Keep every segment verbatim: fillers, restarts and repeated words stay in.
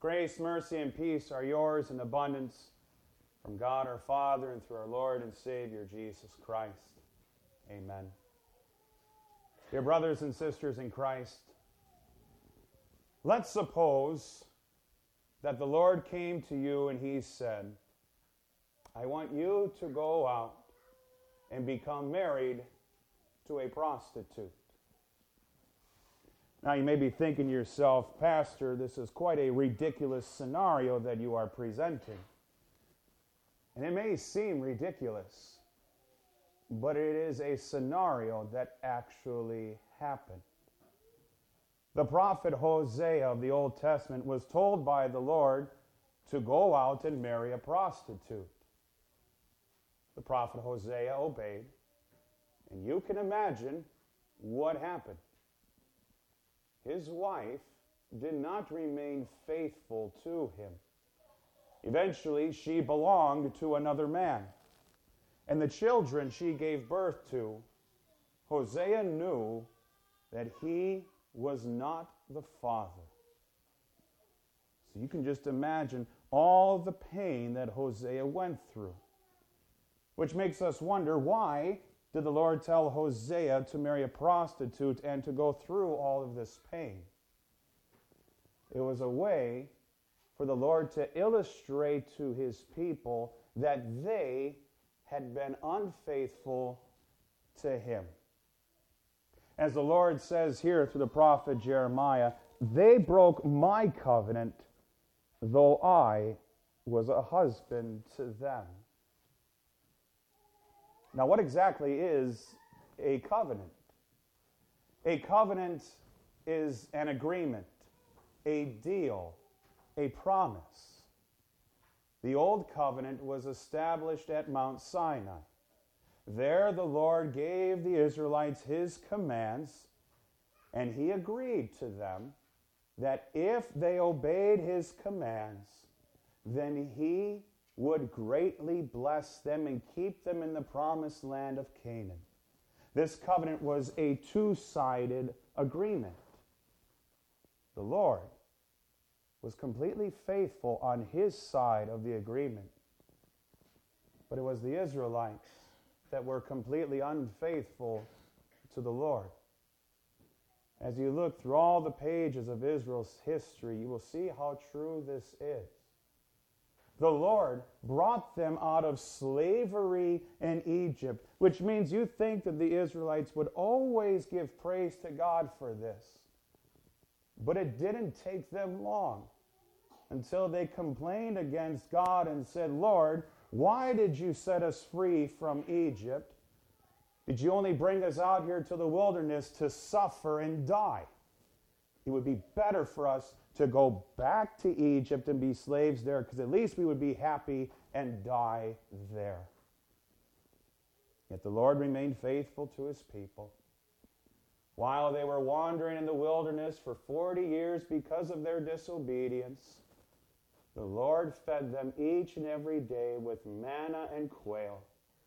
Grace, mercy, and peace are yours in abundance from God our Father and through our Lord and Savior Jesus Christ. Amen. Dear brothers and sisters in Christ, let's suppose that the Lord came to you and he said, I want you to go out and become married to a prostitute. Now you may be thinking to yourself, Pastor, this is quite a ridiculous scenario that you are presenting. And it may seem ridiculous, but it is a scenario that actually happened. The prophet Hosea of the Old Testament was told by the Lord to go out and marry a prostitute. The prophet Hosea obeyed, and you can imagine what happened. His wife did not remain faithful to him. Eventually, she belonged to another man. And the children she gave birth to, Hosea knew that he was not the father. So you can just imagine all the pain that Hosea went through. Which makes us wonder, why did the Lord tell Hosea to marry a prostitute and to go through all of this pain? It was a way for the Lord to illustrate to his people that they had been unfaithful to him. As the Lord says here through the prophet Jeremiah, they broke my covenant, though I was a husband to them. Now, what exactly is a covenant? A covenant is an agreement, a deal, a promise. The old covenant was established at Mount Sinai. There the Lord gave the Israelites his commands, and he agreed to them that if they obeyed his commands, then he would greatly bless them and keep them in the promised land of Canaan. This covenant was a two-sided agreement. The Lord was completely faithful on his side of the agreement, but it was the Israelites that were completely unfaithful to the Lord. As you look through all the pages of Israel's history, you will see how true this is. The Lord brought them out of slavery in Egypt, which means you think that the Israelites would always give praise to God for this. But it didn't take them long until they complained against God and said, Lord, why did you set us free from Egypt? Did you only bring us out here to the wilderness to suffer and die? It would be better for us to go back to Egypt and be slaves there, because at least we would be happy and die there. Yet the Lord remained faithful to his people. While they were wandering in the wilderness for forty years because of their disobedience, the Lord fed them each and every day with manna and quail.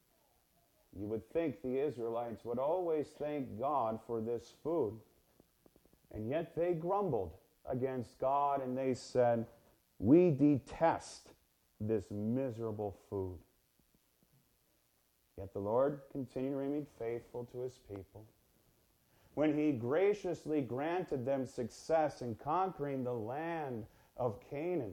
You would think the Israelites would always thank God for this food. And yet they grumbled against God and they said, we detest this miserable food. Yet the Lord continued to remain faithful to his people. When he graciously granted them success in conquering the land of Canaan,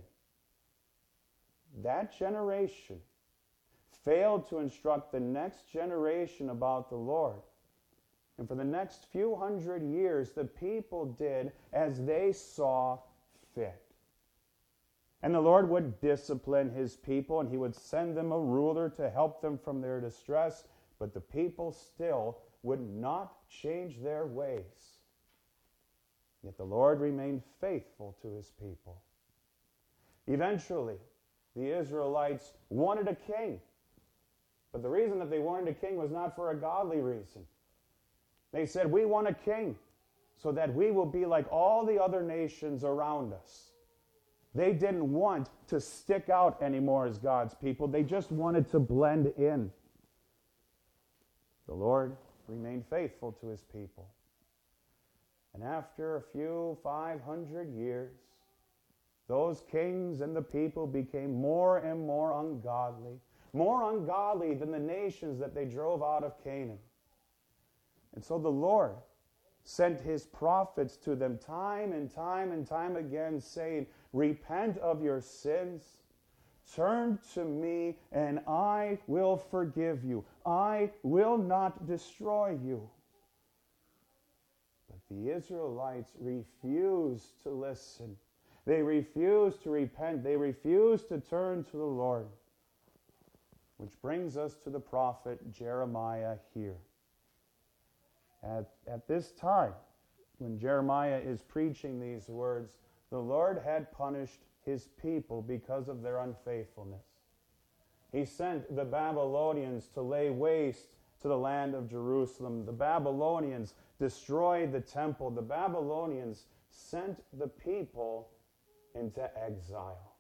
that generation failed to instruct the next generation about the Lord. And for the next few hundred years, the people did as they saw fit. And the Lord would discipline his people, and he would send them a ruler to help them from their distress, but the people still would not change their ways. Yet the Lord remained faithful to his people. Eventually, the Israelites wanted a king. But the reason that they wanted a king was not for a godly reason. They said, we want a king so that we will be like all the other nations around us. They didn't want to stick out anymore as God's people. They just wanted to blend in. The Lord remained faithful to his people. And after a few five hundred years, those kings and the people became more and more ungodly, more ungodly than the nations that they drove out of Canaan. And so the Lord sent his prophets to them time and time and time again, saying, repent of your sins, turn to me, and I will forgive you. I will not destroy you. But the Israelites refused to listen. They refused to repent. They refused to turn to the Lord. Which brings us to the prophet Jeremiah here. At, at this time, when Jeremiah is preaching these words, the Lord had punished his people because of their unfaithfulness. He sent the Babylonians to lay waste to the land of Jerusalem. The Babylonians destroyed the temple. The Babylonians sent the people into exile.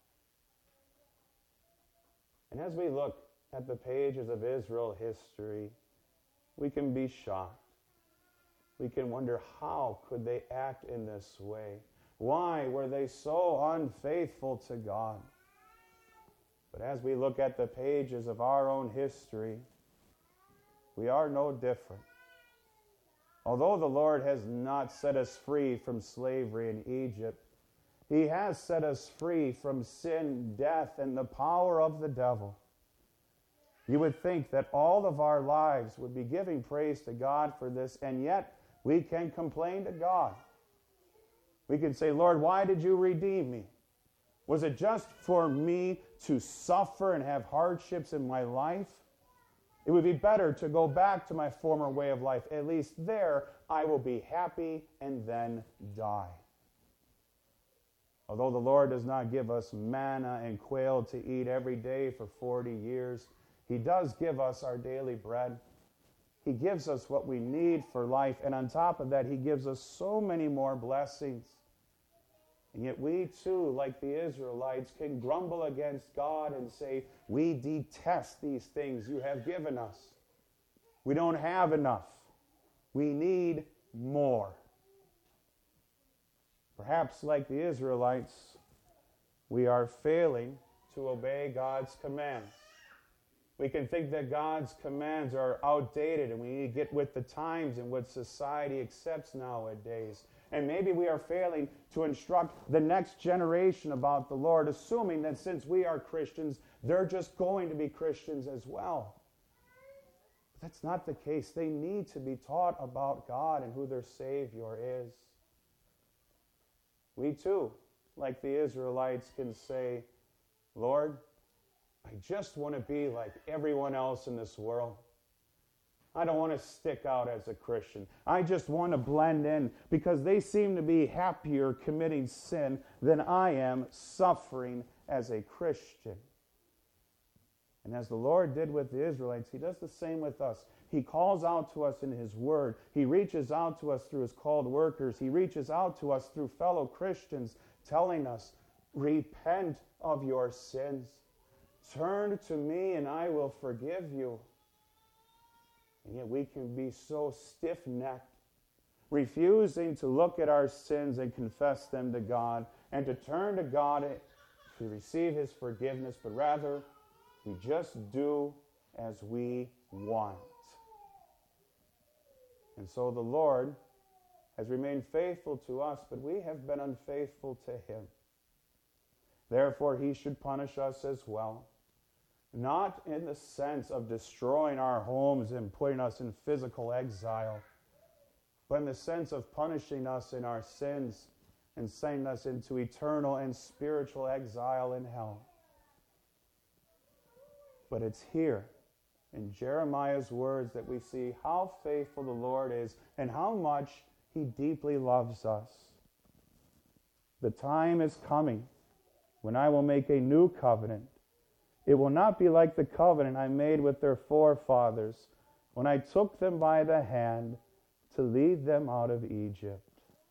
And as we look at the pages of Israel history, we can be shocked. We can wonder, how could they act in this way? Why were they so unfaithful to God? But as we look at the pages of our own history, we are no different. Although the Lord has not set us free from slavery in Egypt, he has set us free from sin, death, and the power of the devil. You would think that all of our lives would be giving praise to God for this, and yet we can complain to God. We can say, Lord, why did you redeem me? Was it just for me to suffer and have hardships in my life? It would be better to go back to my former way of life. At least there I will be happy and then die. Although the Lord does not give us manna and quail to eat every day for forty years, he does give us our daily bread. He gives us what we need for life, and on top of that, he gives us so many more blessings. And yet we too, like the Israelites, can grumble against God and say, we detest these things you have given us. We don't have enough. We need more. Perhaps like the Israelites, we are failing to obey God's commands. We can think that God's commands are outdated and we need to get with the times and what society accepts nowadays. And maybe we are failing to instruct the next generation about the Lord, assuming that since we are Christians, they're just going to be Christians as well. But that's not the case. They need to be taught about God and who their Savior is. We too, like the Israelites, can say, Lord, I just want to be like everyone else in this world. I don't want to stick out as a Christian. I just want to blend in because they seem to be happier committing sin than I am suffering as a Christian. And as the Lord did with the Israelites, he does the same with us. He calls out to us in his word. He reaches out to us through his called workers. He reaches out to us through fellow Christians, telling us, repent of your sins. Turn to me and I will forgive you. And yet we can be so stiff-necked, refusing to look at our sins and confess them to God, and to turn to God to receive his forgiveness, but rather we just do as we want. And so the Lord has remained faithful to us, but we have been unfaithful to him. Therefore, he should punish us as well. Not in the sense of destroying our homes and putting us in physical exile, but in the sense of punishing us in our sins and sending us into eternal and spiritual exile in hell. But it's here in Jeremiah's words that we see how faithful the Lord is and how much he deeply loves us. The time is coming when I will make a new covenant. It will not be like the covenant I made with their forefathers when I took them by the hand to lead them out of Egypt.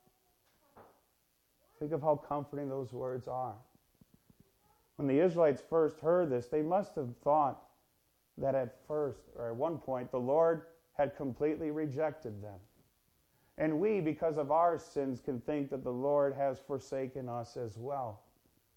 Think of how comforting those words are. When the Israelites first heard this, they must have thought that at first, or at one point, the Lord had completely rejected them. And we, because of our sins, can think that the Lord has forsaken us as well.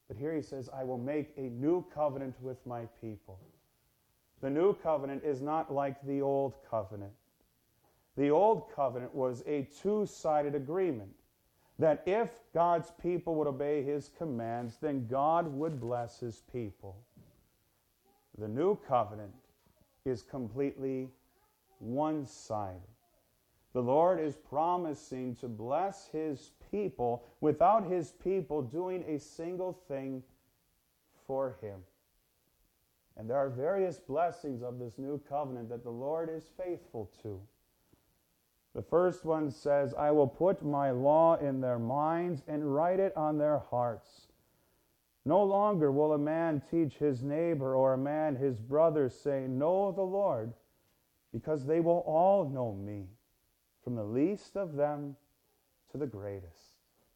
But here he says, I will make a new covenant with my people. The new covenant is not like the old covenant. The old covenant was a two-sided agreement that if God's people would obey his commands, then God would bless his people. The new covenant is completely one-sided. The Lord is promising to bless his people without his people doing a single thing for him. And there are various blessings of this new covenant that the Lord is faithful to. The first one says, I will put my law in their minds and write it on their hearts. No longer will a man teach his neighbor or a man his brother, saying, Know the Lord, because they will all know me, from the least of them to the greatest.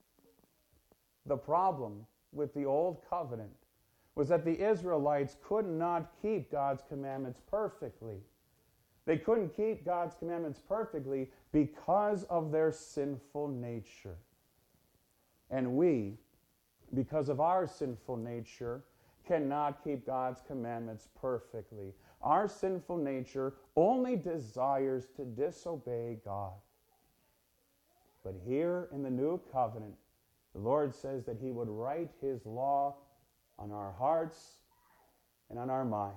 The problem with the old covenant was that the Israelites could not keep God's commandments perfectly. They couldn't keep God's commandments perfectly because of their sinful nature. And we, because of our sinful nature, cannot keep God's commandments perfectly. Our sinful nature only desires to disobey God. But here in the new covenant, the Lord says that he would write his law on our hearts and on our minds.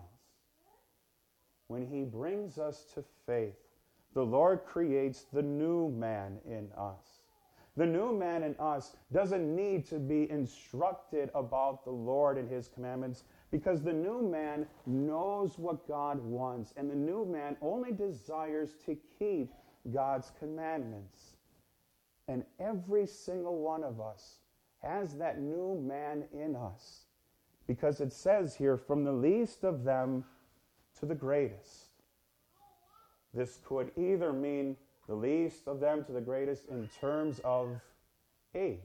When he brings us to faith, the Lord creates the new man in us. The new man in us doesn't need to be instructed about the Lord and his commandments, because the new man knows what God wants, and the new man only desires to keep God's commandments. And every single one of us has that new man in us, because it says here, from the least of them to the greatest. This could either mean the least of them to the greatest in terms of age.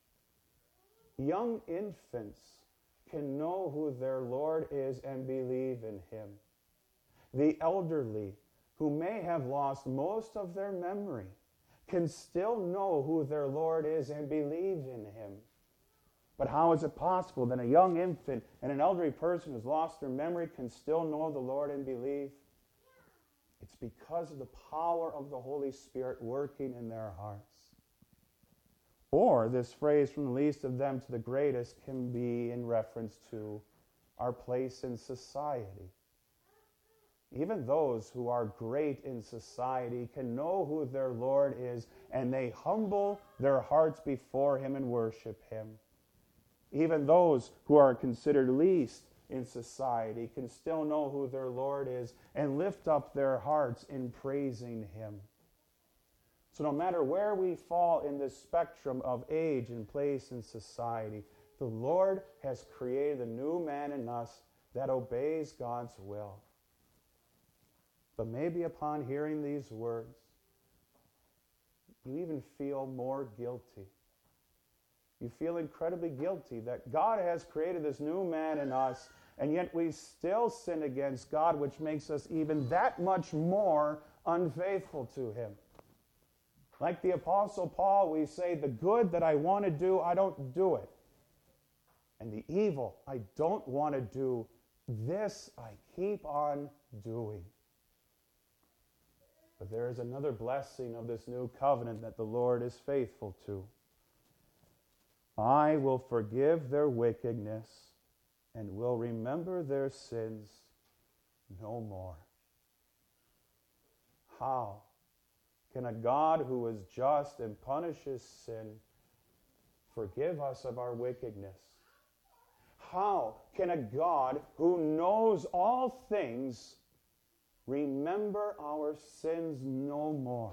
Young infants can know who their Lord is and believe in him. The elderly, who may have lost most of their memory, can still know who their Lord is and believe in him. But how is it possible that a young infant and an elderly person who's lost their memory can still know the Lord and believe? It's because of the power of the Holy Spirit working in their hearts. Or this phrase, from the least of them to the greatest, can be in reference to our place in society. Even those who are great in society can know who their Lord is, and they humble their hearts before him and worship him. Even those who are considered least in society can still know who their Lord is and lift up their hearts in praising him. So no matter where we fall in this spectrum of age and place in society, the Lord has created a new man in us that obeys God's will. But maybe upon hearing these words, you even feel more guilty. You feel incredibly guilty that God has created this new man in us, and yet we still sin against God, which makes us even that much more unfaithful to him. Like the Apostle Paul, we say, the good that I want to do, I don't do it. And the evil I don't want to do, this I keep on doing. But there is another blessing of this new covenant that the Lord is faithful to. I will forgive their wickedness and will remember their sins no more. How can a God who is just and punishes sin forgive us of our wickedness? How can a God who knows all things remember our sins no more?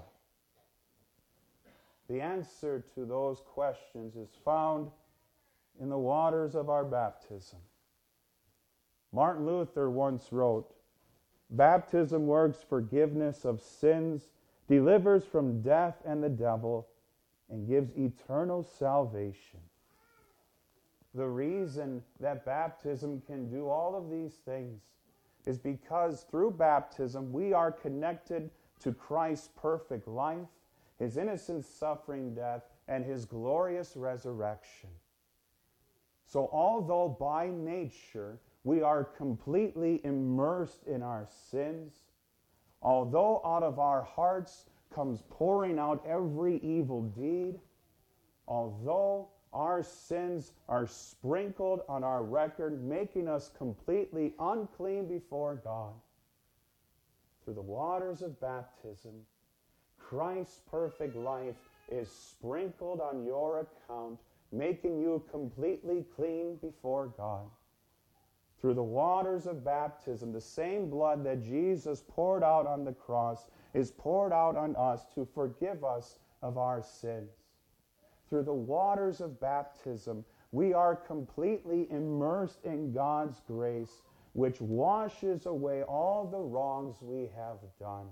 The answer to those questions is found in the waters of our baptism. Martin Luther once wrote, "Baptism works forgiveness of sins, delivers from death and the devil, and gives eternal salvation." The reason that baptism can do all of these things is because through baptism we are connected to Christ's perfect life, his innocent suffering death, and his glorious resurrection. So although by nature we are completely immersed in our sins, although out of our hearts comes pouring out every evil deed, although our sins are sprinkled on our record, making us completely unclean before God, through the waters of baptism, Christ's perfect life is sprinkled on your account, making you completely clean before God. Through the waters of baptism, the same blood that Jesus poured out on the cross is poured out on us to forgive us of our sins. Through the waters of baptism, we are completely immersed in God's grace, which washes away all the wrongs we have done.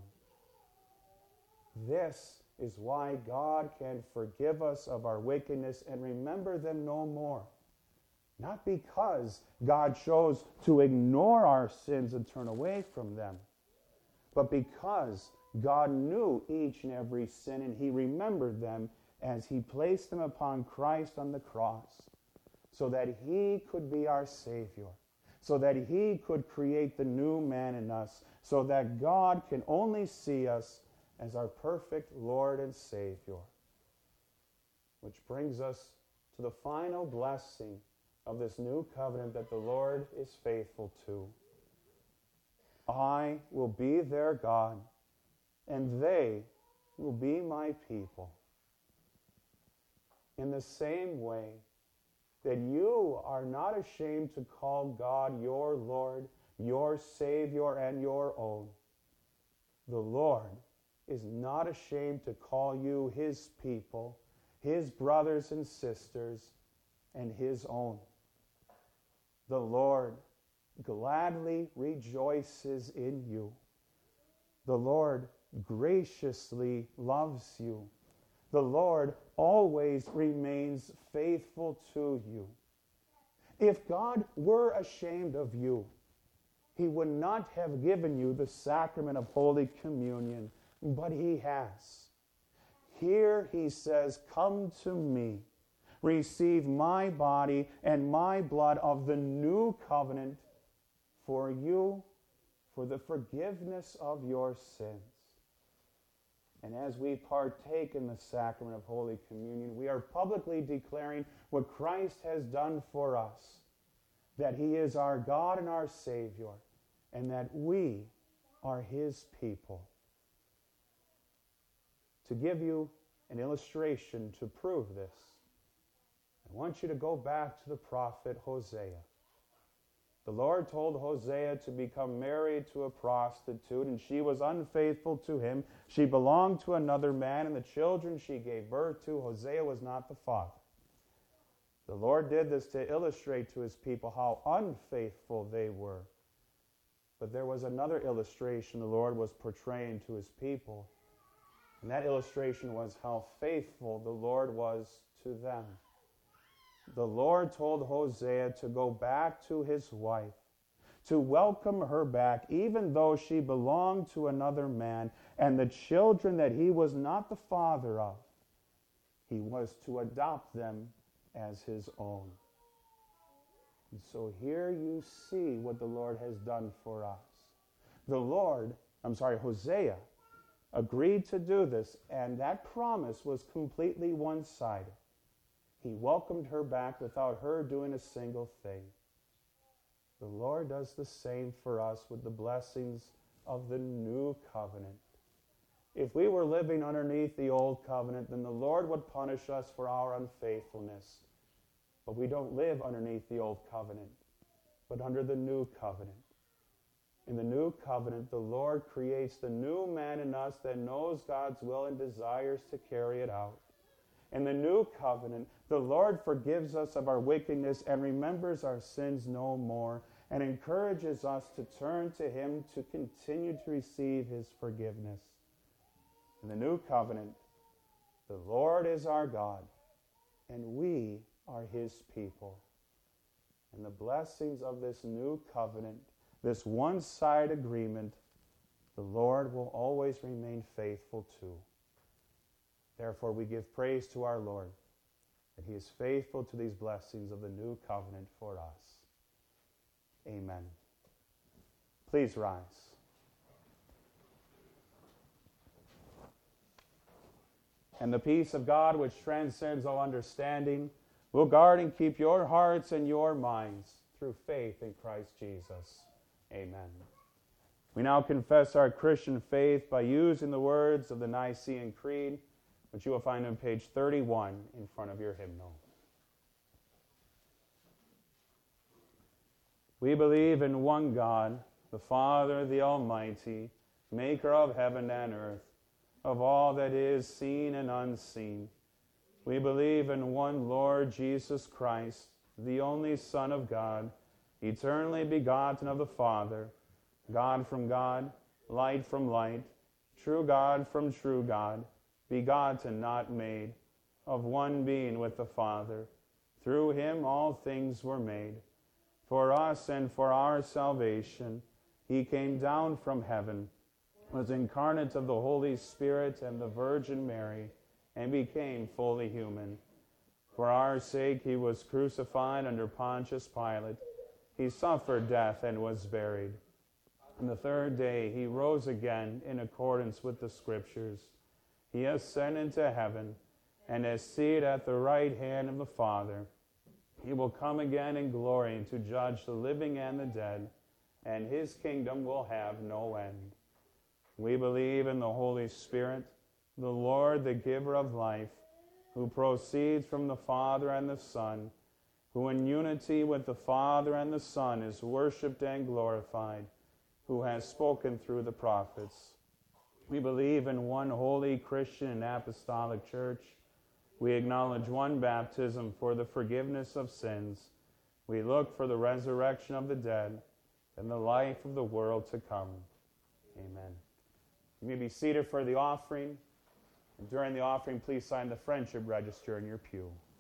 This is why God can forgive us of our wickedness and remember them no more. Not because God chose to ignore our sins and turn away from them, but because God knew each and every sin and he remembered them as he placed them upon Christ on the cross, so that he could be our Savior, so that he could create the new man in us, so that God can only see us as our perfect Lord and Savior. Which brings us to the final blessing of this new covenant that the Lord is faithful to. I will be their God, and they will be my people. In the same way that you are not ashamed to call God your Lord, your Savior, and your own, the Lord is not ashamed to call you his people, his brothers and sisters, and his own. The Lord gladly rejoices in you. The Lord graciously loves you. The Lord always remains faithful to you. If God were ashamed of you, he would not have given you the sacrament of Holy Communion, but he has. Here he says, "Come to me, receive my body and my blood of the new covenant for you, for the forgiveness of your sins." And as we partake in the sacrament of Holy Communion, we are publicly declaring what Christ has done for us, that he is our God and our Savior, and that we are his people. To give you an illustration to prove this, I want you to go back to the prophet Hosea. The Lord told Hosea to become married to a prostitute, and she was unfaithful to him. She belonged to another man, and the children she gave birth to, Hosea was not the father. The Lord did this to illustrate to his people how unfaithful they were. But there was another illustration the Lord was portraying to his people, and that illustration was how faithful the Lord was to them. The Lord told Hosea to go back to his wife, to welcome her back, even though she belonged to another man, and the children that he was not the father of, he was to adopt them as his own. And so here you see what the Lord has done for us. The Lord, I'm sorry, Hosea, agreed to do this, and that promise was completely one-sided. He welcomed her back without her doing a single thing. The Lord does the same for us with the blessings of the new covenant. If we were living underneath the old covenant, then the Lord would punish us for our unfaithfulness. But we don't live underneath the old covenant, but under the new covenant. In the new covenant, the Lord creates the new man in us that knows God's will and desires to carry it out. In the new covenant, the Lord forgives us of our wickedness and remembers our sins no more, and encourages us to turn to him to continue to receive his forgiveness. In the new covenant, the Lord is our God, and we are his people. And the blessings of this new covenant, this one-side agreement, the Lord will always remain faithful to. Therefore, we give praise to our Lord, that he is faithful to these blessings of the new covenant for us. Amen. Please rise. And the peace of God, which transcends all understanding, will guard and keep your hearts and your minds through faith in Christ Jesus. Amen. We now confess our Christian faith by using the words of the Nicene Creed, which you will find on page thirty-one in front of your hymnal. We believe in one God, the Father, the Almighty, maker of heaven and earth, of all that is seen and unseen. We believe in one Lord Jesus Christ, the only Son of God, eternally begotten of the Father, God from God, light from light, true God from true God, begotten, not made, of one being with the Father. Through him all things were made. For us and for our salvation, he came down from heaven, was incarnate of the Holy Spirit and the Virgin Mary, and became fully human. For our sake he was crucified under Pontius Pilate. He suffered death and was buried. On the third day he rose again in accordance with the Scriptures. He ascended into heaven, and is seated at the right hand of the Father. He will come again in glory to judge the living and the dead, and his kingdom will have no end. We believe in the Holy Spirit, the Lord, the giver of life, who proceeds from the Father and the Son, who in unity with the Father and the Son is worshipped and glorified, who has spoken through the prophets. We believe in one holy Christian and apostolic church. We acknowledge one baptism for the forgiveness of sins. We look for the resurrection of the dead and the life of the world to come. Amen. You may be seated for the offering. And during the offering, please sign the friendship register in your pew.